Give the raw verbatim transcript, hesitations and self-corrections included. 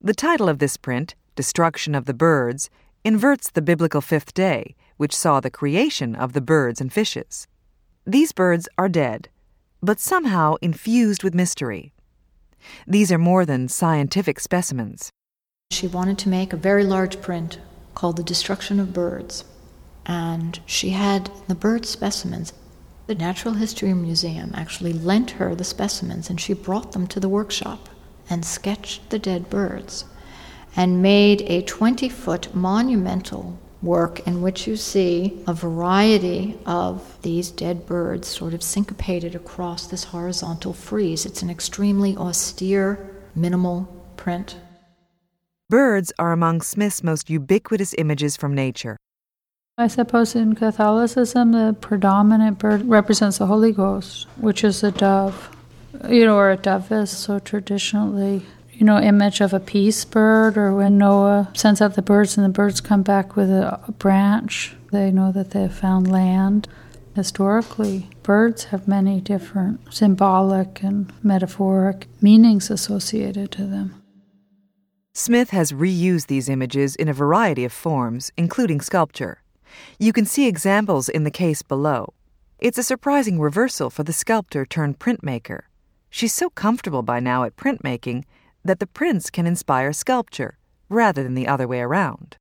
The title of this print, Destruction of the Birds, inverts the biblical fifth day, which saw the creation of the birds and fishes. These birds are dead, but somehow infused with mystery. These are more than scientific specimens. She wanted to make a very large print called The Destruction of Birds, and she had the bird specimens. The Natural History Museum actually lent her the specimens, and she brought them to the workshop and sketched the dead birds and made a twenty-foot monumental work in which you see a variety of these dead birds sort of syncopated across this horizontal frieze. It's an extremely austere, minimal print. Birds are among Smith's most ubiquitous images from nature. I suppose in Catholicism, the predominant bird represents the Holy Ghost, which is a dove. You know, or a dove is so traditionally, you know, image of a peace bird, or when Noah sends out the birds and the birds come back with a, a branch, they know that they have found land. Historically, birds have many different symbolic and metaphoric meanings associated to them. Smith has reused these images in a variety of forms, including sculpture. You can see examples in the case below. It's a surprising reversal for the sculptor turned printmaker. She's so comfortable by now at printmaking that the prints can inspire sculpture, rather than the other way around.